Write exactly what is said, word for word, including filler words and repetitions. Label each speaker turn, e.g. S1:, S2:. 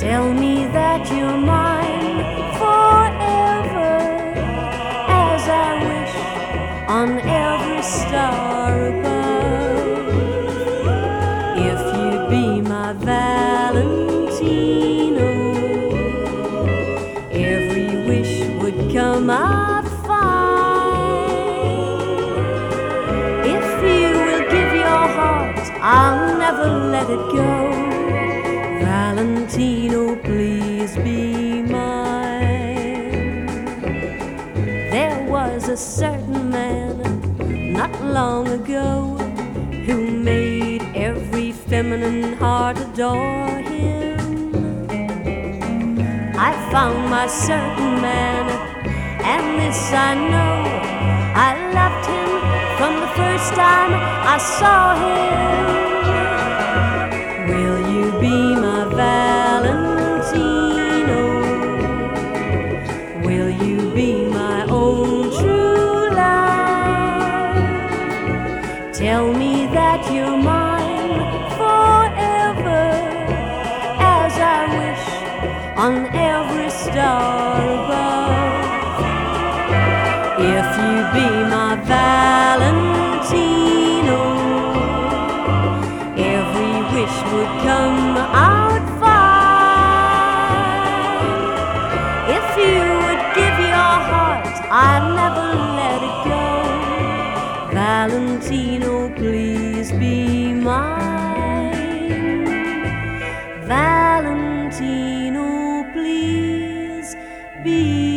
S1: Tell me that you're mine forever, as I wish on every star above. If you'd be my Valentino, every wish would come out fine. If you will give your heart, I'll never let it go. Valentino, please be mine. There was a certain man not long ago who made every feminine heart adore him. I found my certain man, and this I know, I loved him from the first time I saw him. Will you be my Valentino? Will you be my own true love? Tell me that you're mine forever, as I wish on every star above. If you be my Valentino, every wish would come out fine. If you would give your heart, I'd never let it go. Valentino, please be mine. Valentino, please be